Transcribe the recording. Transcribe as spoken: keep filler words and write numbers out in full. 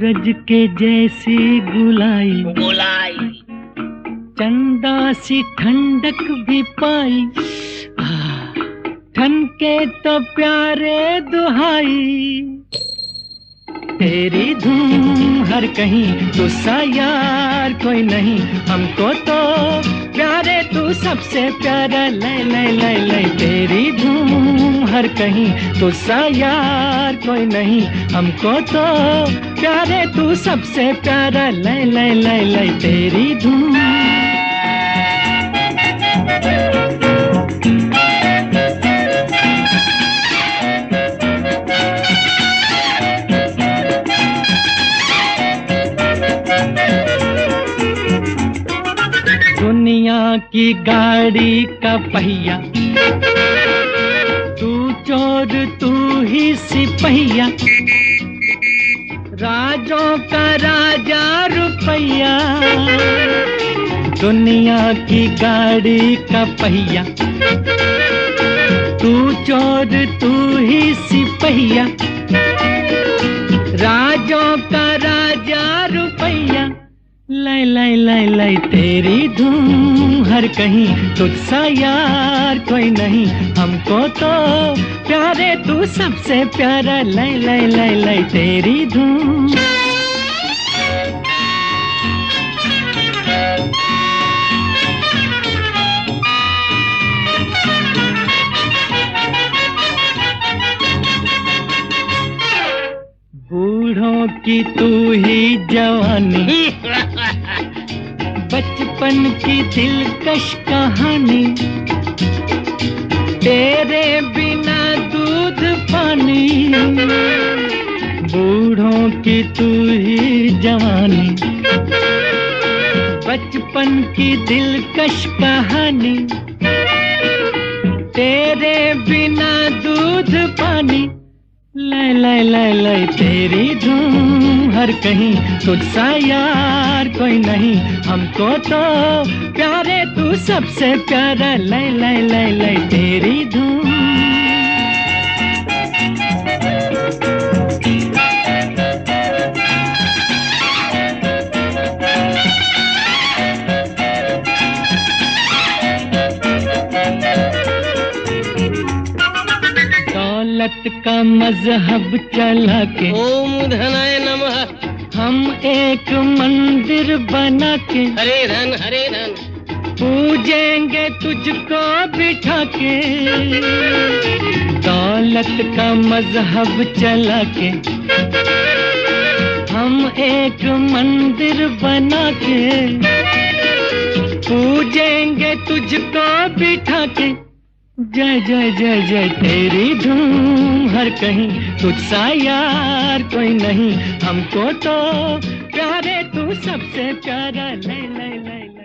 सूरज के जैसी गुलाई गुलाई चंदा सी ठंडक भी पाई, ठनके तो प्यारे दुहाई। तेरी धूम हर कहीं तू सा यार कोई नहीं, हमको तो प्यारे तू सबसे प्यारा। ले ले ले ले तेरी धूम हर कहीं तू सा यार कोई नहीं, हमको तो प्यारे तू सबसे प्यारा। ले ले ले ले तेरी धूम। दुनिया की गाड़ी का पहिया तू चोर तू ही सिपहिया, राजों का राजा रुपैया। दुनिया की गाड़ी का पहिया तू चोर तू ही सिपहिया, राजों का राजा रुपैया। लै लै लै लै तेरी धूम हर कहीं तुझसा यार कोई नहीं, हमको तो प्यारे तू सबसे प्यारा। लै लै लै लै तेरी धूम। बूढ़ों की तू ही जवानी, बचपन की दिलकश कहानी, तेरे बिना दूध पानी। बूढ़ों की तू ही जवानी, बचपन की दिलकश कहानी, तेरे बिना दूध पानी। लै लै लै लै तेरी धूम हर कहीं तुझसा यार कोई नहीं, हमको तो प्यारे तू सबसे प्यारा। लै लै लै लै तेरी धूम। दौलत का मजहब चला के ओम धनाय नमः हम एक मंदिर बना के, हरे धन हरे धन पूजेंगे तुझको बिठा के। दौलत का मजहब चला के हम एक मंदिर बना के, पूजेंगे तुझको बिठा के। जय जय जय जय तेरी धूम हर कहीं तुझसा यार कोई नहीं, हमको तो प्यारे तू सबसे प्यारा। ले ले ले ले